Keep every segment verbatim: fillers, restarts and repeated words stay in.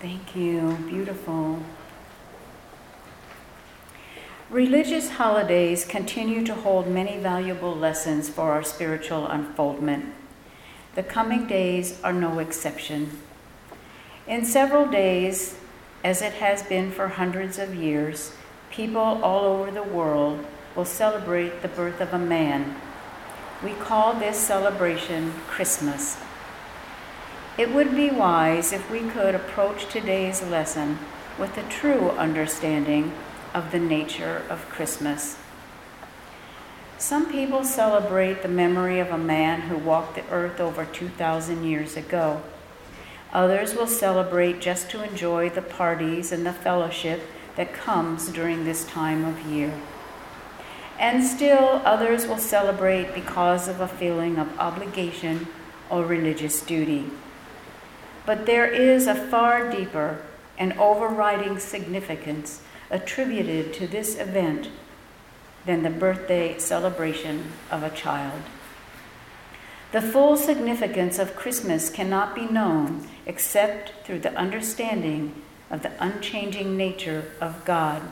Thank you. Beautiful. Religious holidays continue to hold many valuable lessons for our spiritual unfoldment. The coming days are no exception. In several days, as it has been for hundreds of years, people all over the world will celebrate the birth of a man. We call this celebration Christmas. It would be wise if we could approach today's lesson with a true understanding of the nature of Christmas. Some people celebrate the memory of a man who walked the earth over two thousand years ago. Others will celebrate just to enjoy the parties and the fellowship that comes during this time of year. And still others will celebrate because of a feeling of obligation or religious duty. But there is a far deeper and overriding significance attributed to this event than the birthday celebration of a child. The full significance of Christmas cannot be known except through the understanding of the unchanging nature of God.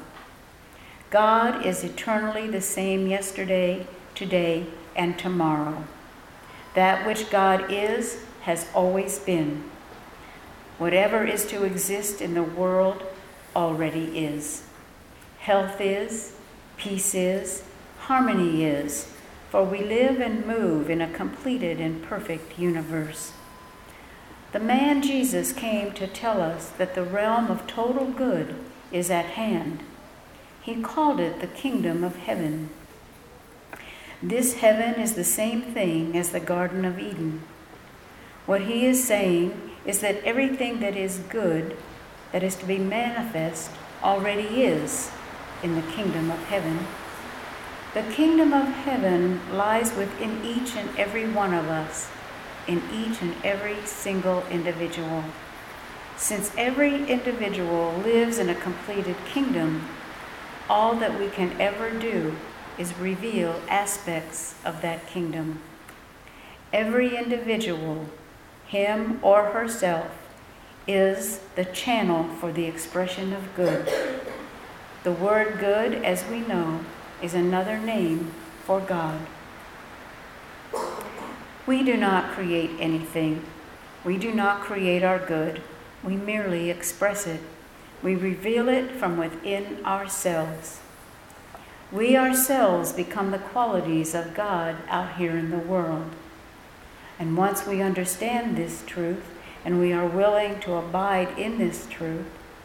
God is eternally the same yesterday, today, and tomorrow. That which God is has always been. Whatever is to exist in the world already is. Health is, peace is, harmony is, for we live and move in a completed and perfect universe. The man Jesus came to tell us that the realm of total good is at hand. He called it the kingdom of heaven. This heaven is the same thing as the Garden of Eden. What he is saying is that everything that is good, that is to be manifest, already is in the kingdom of heaven. The kingdom of heaven lies within each and every one of us, in each and every single individual. Since every individual lives in a completed kingdom, all that we can ever do is reveal aspects of that kingdom. Every individual, him or herself, is the channel for the expression of good. The word good, as we know, is another name for God. We do not create anything. We do not create our good. We merely express it. We reveal it from within ourselves. We ourselves become the qualities of God out here in the world. And once we understand this truth, and we are willing to abide in this truth,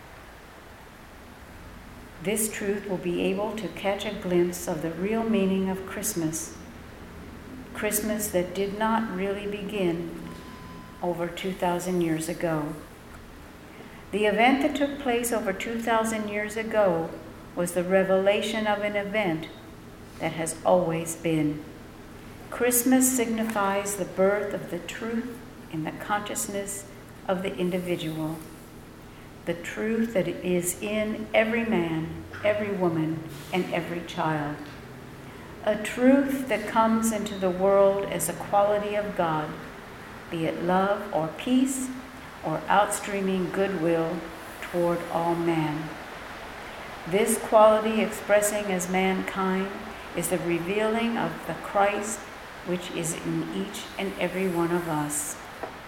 this truth will be able to catch a glimpse of the real meaning of Christmas. Christmas that did not really begin over two thousand years ago. The event that took place over two thousand years ago was the revelation of an event that has always been. Christmas signifies the birth of the truth in the consciousness of the individual. The truth that is in every man, every woman, and every child. A truth that comes into the world as a quality of God, be it love or peace, or outstreaming goodwill toward all man. This quality expressing as mankind is the revealing of the Christ which is in each and every one of us.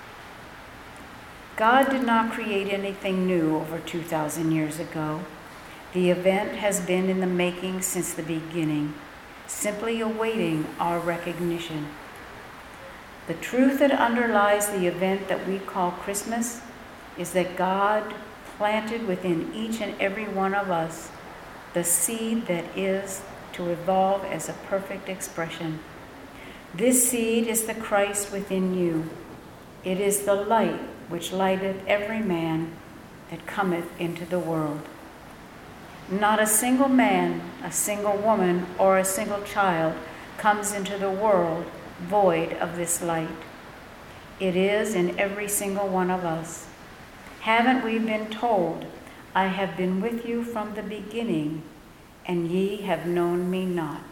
God did not create anything new over two thousand years ago. The event has been in the making since the beginning, simply awaiting our recognition. The truth that underlies the event that we call Christmas is that God planted within each and every one of us the seed that is to evolve as a perfect expression. This seed is the Christ within you. It is the light which lighteth every man that cometh into the world. Not a single man, a single woman, or a single child comes into the world void of this light. It is in every single one of us. Haven't we been told, I have been with you from the beginning, and ye have known me not?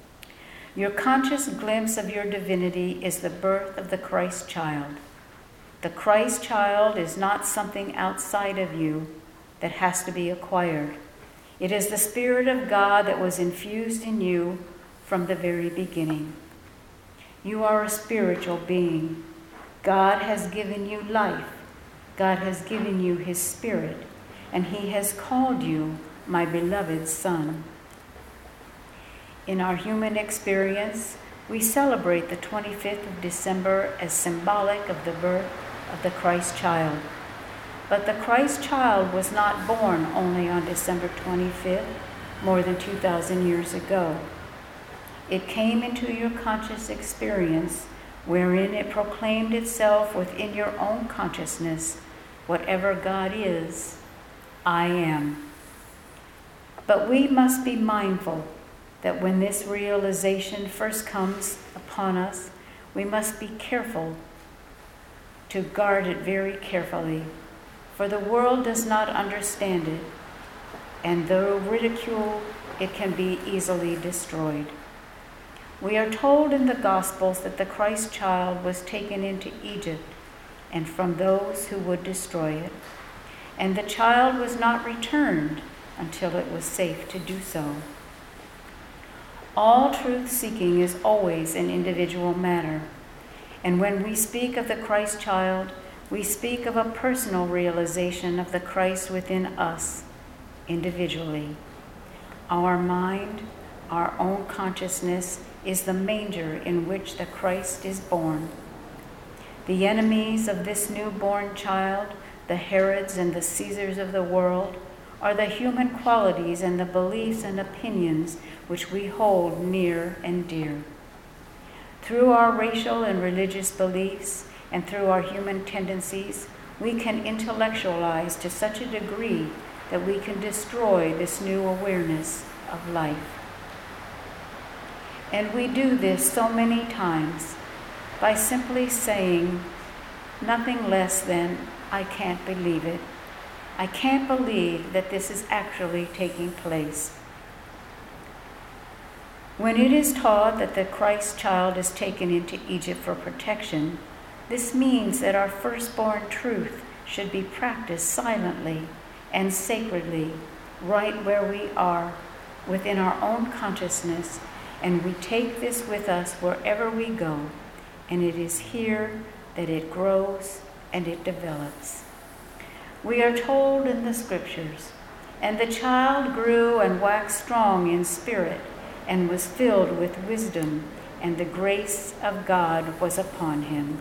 Your conscious glimpse of your divinity is the birth of the Christ child. The Christ child is not something outside of you that has to be acquired. It is the Spirit of God that was infused in you from the very beginning. You are a spiritual being. God has given you life. God has given you his Spirit, and he has called you my beloved Son. In our human experience, we celebrate the twenty-fifth of December as symbolic of the birth of the Christ child. But the Christ child was not born only on December twenty-fifth, more than two thousand years ago. It came into your conscious experience, wherein it proclaimed itself within your own consciousness, whatever God is, I am. But we must be mindful that when this realization first comes upon us, we must be careful to guard it very carefully, for the world does not understand it, and though ridiculed, it can be easily destroyed. We are told in the Gospels that the Christ child was taken into Egypt and from those who would destroy it, and the child was not returned until it was safe to do so. All truth-seeking is always an individual matter, and when we speak of the Christ child, we speak of a personal realization of the Christ within us individually. Our mind, our own consciousness, is the manger in which the Christ is born. The enemies of this newborn child, the Herods and the Caesars of the world, are the human qualities and the beliefs and opinions which we hold near and dear. Through our racial and religious beliefs and through our human tendencies, we can intellectualize to such a degree that we can destroy this new awareness of life. And we do this so many times by simply saying nothing less than, I can't believe it. I can't believe that this is actually taking place. When it is taught that the Christ child is taken into Egypt for protection, this means that our firstborn truth should be practiced silently and sacredly, right where we are, within our own consciousness, and we take this with us wherever we go, and it is here that it grows and it develops. We are told in the scriptures, and the child grew and waxed strong in spirit, and was filled with wisdom, and the grace of God was upon him.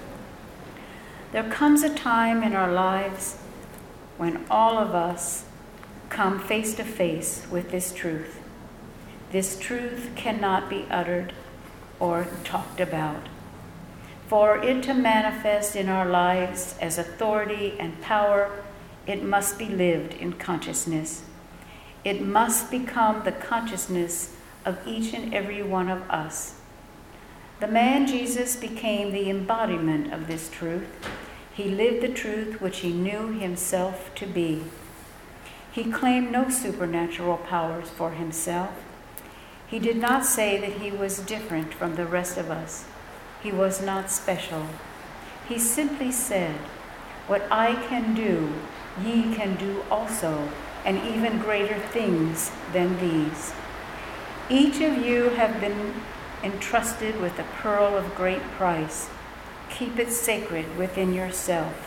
There comes a time in our lives when all of us come face to face with this truth. This truth cannot be uttered or talked about. For it to manifest in our lives as authority and power, it must be lived in consciousness. It must become the consciousness of each and every one of us. The man Jesus became the embodiment of this truth. He lived the truth which he knew himself to be. He claimed no supernatural powers for himself. He did not say that he was different from the rest of us. He was not special. He simply said, what I can do, ye can do also, and even greater things than these. Each of you have been entrusted with a pearl of great price. Keep it sacred within yourself.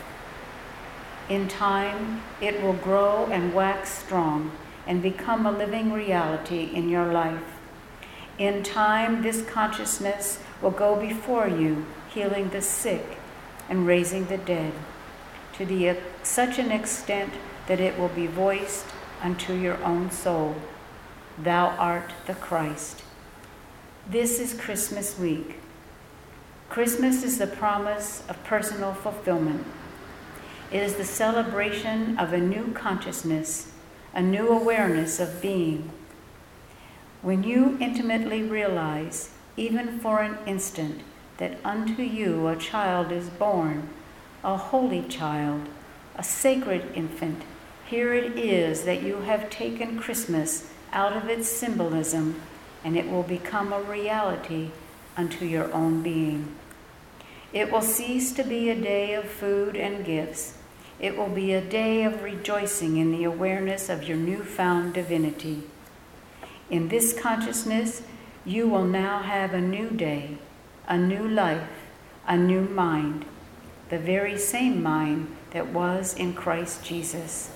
In time, it will grow and wax strong and become a living reality in your life. In time, this consciousness will go before you, healing the sick and raising the dead, to the, such an extent that it will be voiced unto your own soul. Thou art the Christ. This is Christmas week. Christmas is the promise of personal fulfillment. It is the celebration of a new consciousness, a new awareness of being. When you intimately realize, even for an instant, that unto you a child is born, a holy child, a sacred infant, here it is that you have taken Christmas out of its symbolism, and it will become a reality unto your own being. It will cease to be a day of food and gifts. It will be a day of rejoicing in the awareness of your newfound divinity. In this consciousness, you will now have a new day, a new life, a new mind, the very same mind that was in Christ Jesus.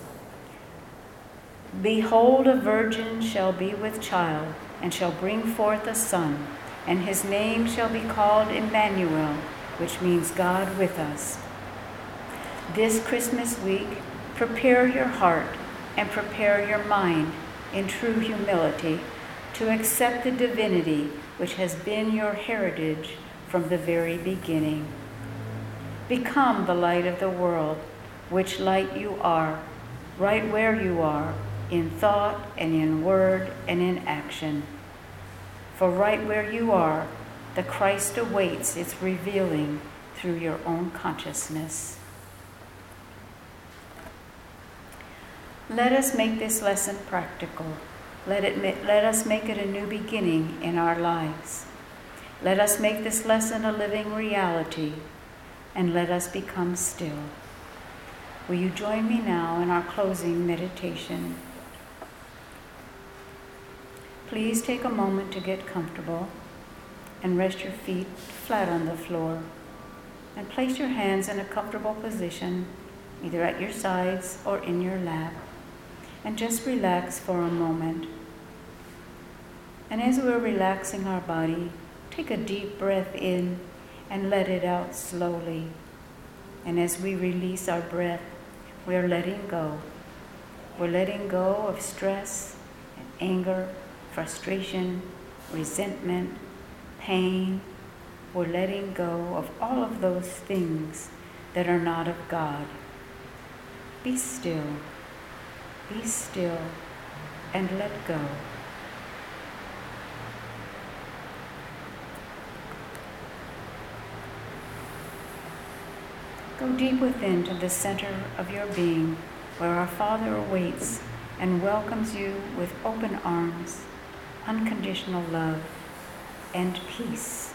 Behold, a virgin shall be with child, and shall bring forth a son, and his name shall be called Emmanuel, which means God with us. This Christmas week, prepare your heart and prepare your mind in true humility to accept the divinity which has been your heritage from the very beginning. Become the light of the world, which light you are, right where you are, in thought and in word and in action. For right where you are, the Christ awaits its revealing through your own consciousness. Let us make this lesson practical. Let it, let us make it a new beginning in our lives. Let us make this lesson a living reality, and let us become still. Will you join me now in our closing meditation? Please take a moment to get comfortable and rest your feet flat on the floor, and place your hands in a comfortable position, either at your sides or in your lap, and just relax for a moment. And as we're relaxing our body, take a deep breath in and let it out slowly. And as we release our breath, we're letting go. We're letting go of stress and anger, frustration, resentment, pain. We're letting go of all of those things that are not of God. Be still. Be still and let go. Go deep within to the center of your being, where our Father awaits and welcomes you with open arms, unconditional love, and peace.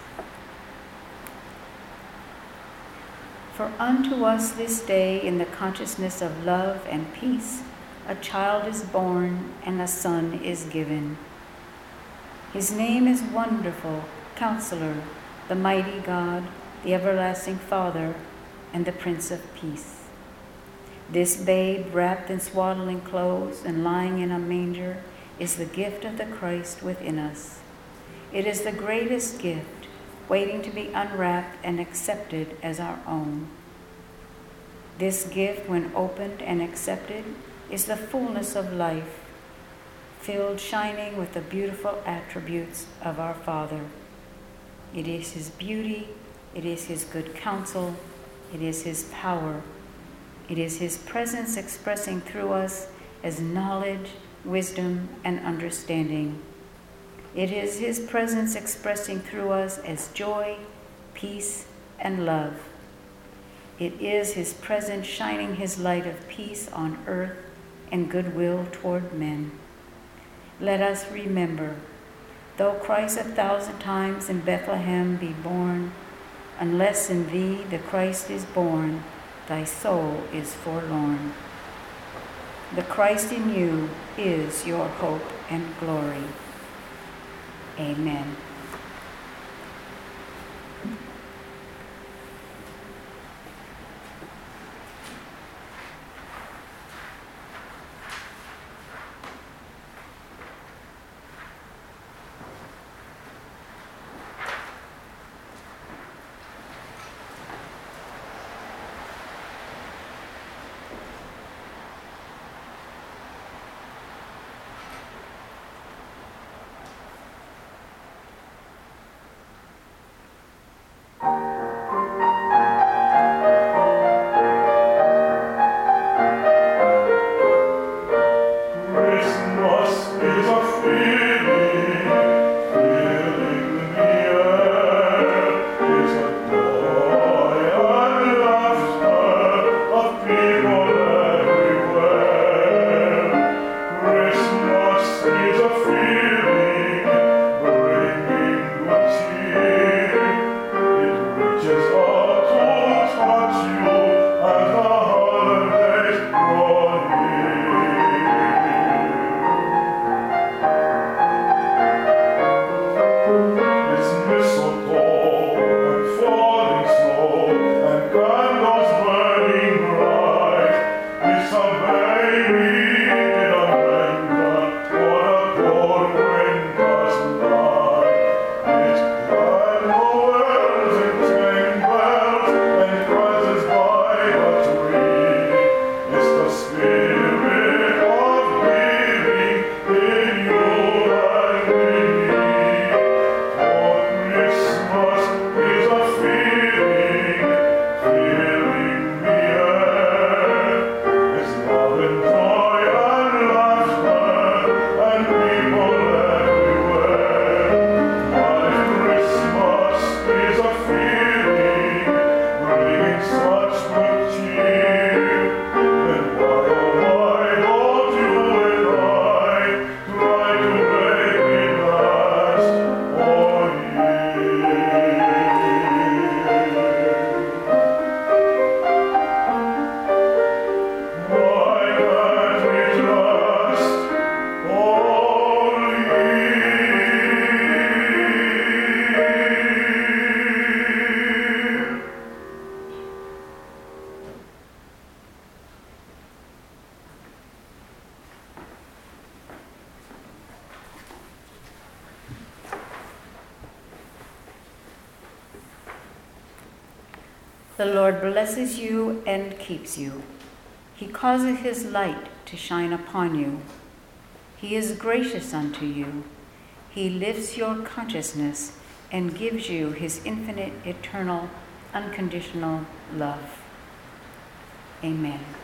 For unto us this day, in the consciousness of love and peace, a child is born and a son is given. His name is Wonderful, Counselor, the Mighty God, the Everlasting Father, and the Prince of Peace. This babe, wrapped in swaddling clothes and lying in a manger, is the gift of the Christ within us. It is the greatest gift, waiting to be unwrapped and accepted as our own. This gift, when opened and accepted, is the fullness of life, filled, shining with the beautiful attributes of our Father. It is his beauty, it is his good counsel, it is his power. It is his presence expressing through us as knowledge, wisdom, and understanding. It is his presence expressing through us as joy, peace, and love. It is his presence shining his light of peace on earth and goodwill toward men. Let us remember, though Christ a thousand times in Bethlehem be born, unless in thee the Christ is born, thy soul is forlorn. The Christ in you is your hope and glory. Amen. The Lord blesses you and keeps you. He causes his light to shine upon you. He is gracious unto you. He lifts your consciousness and gives you his infinite, eternal, unconditional love. Amen.